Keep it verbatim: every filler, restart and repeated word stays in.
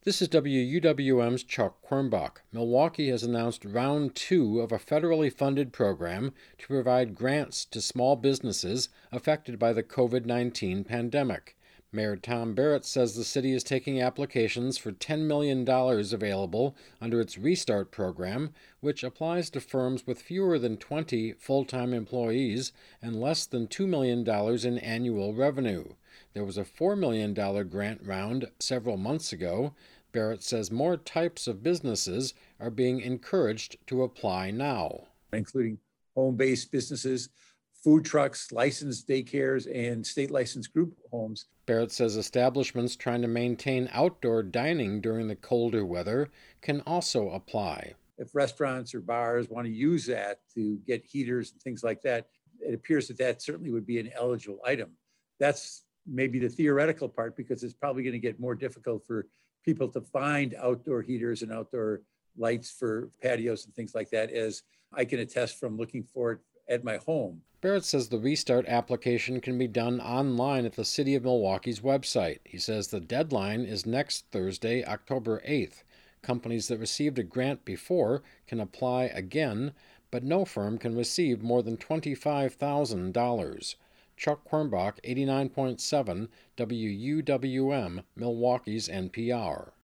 This is W U W M's Chuck Quirmbach. Milwaukee has announced round two of a federally funded program to provide grants to small businesses affected by the covid nineteen pandemic. Mayor Tom Barrett says the city is taking applications for ten million dollars available under its Restart program, which applies to firms with fewer than twenty full-time employees and less than two million dollars in annual revenue. There was a four million dollars grant round several months ago. Barrett says more types of businesses are being encouraged to apply now, including home-based businesses, food trucks, licensed daycares, and state-licensed group homes. Barrett says establishments trying to maintain outdoor dining during the colder weather can also apply. If restaurants or bars want to use that to get heaters and things like that, it appears that that certainly would be an eligible item. That's maybe the theoretical part, because it's probably going to get more difficult for people to find outdoor heaters and outdoor lights for patios and things like that, as I can attest from looking for it at my home. Barrett says the Restart application can be done online at the City of Milwaukee's website. He says the deadline is next Thursday, October eighth. Companies that received a grant before can apply again, but no firm can receive more than twenty-five thousand dollars. Chuck Quirmbach, eighty-nine point seven W U W M, Milwaukee's N P R.